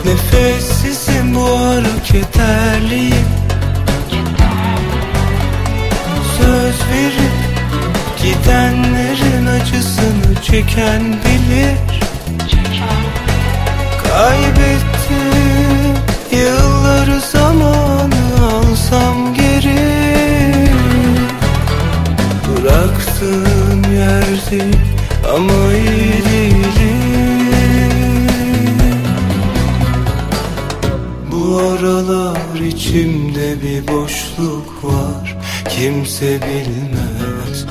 Nefessizim bu ara kederliyim. Söz verip gidenlerin acısını çeken bilir. Kaybettim yılları, zamanı alsam geri. Bıraktığım yerde ama iyi değilim. Bu aralar içimde bir boşluk var, kimse bilmez.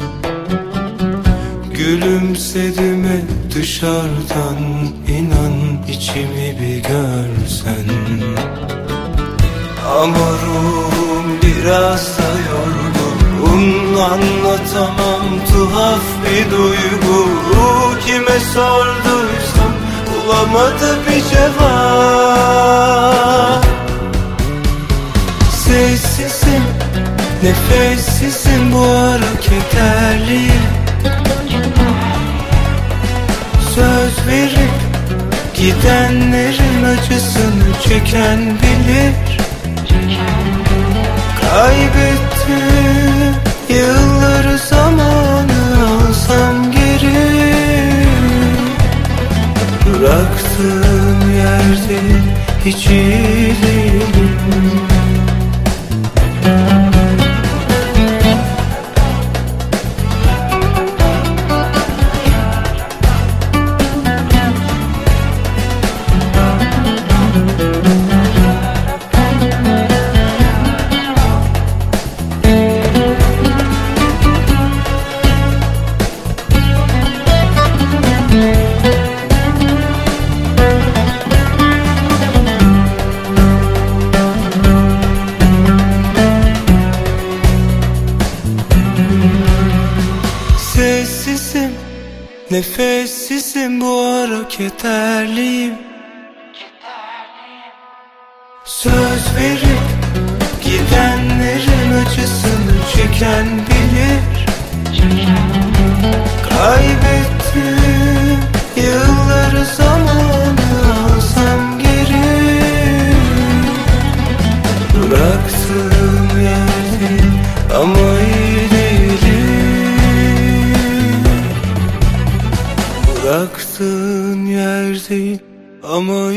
Gülümsedim hep dışarıdan, inan içimi bir görsen. Ama ruhum biraz da yorgun, anlatamam tuhaf bir duygu. Kime sorduysam bulamadı bir cevap. Sessizim, nefessizim bu ara kederliyim. Söz verip gidenlerin acısını çeken bilir. Kaybettim yılları, zamanı alsam geri. Bıraktığım yerde hiç iyi değilim. Sessizim, nefessizim bu ara kederliyim. Söz verip gidenlerin acısını çeken bilir. Kaybettim yılları, zamanı alsam geri. Bıraktığım yerde ama iyi değilim. Bıraktığın yerdeyim ama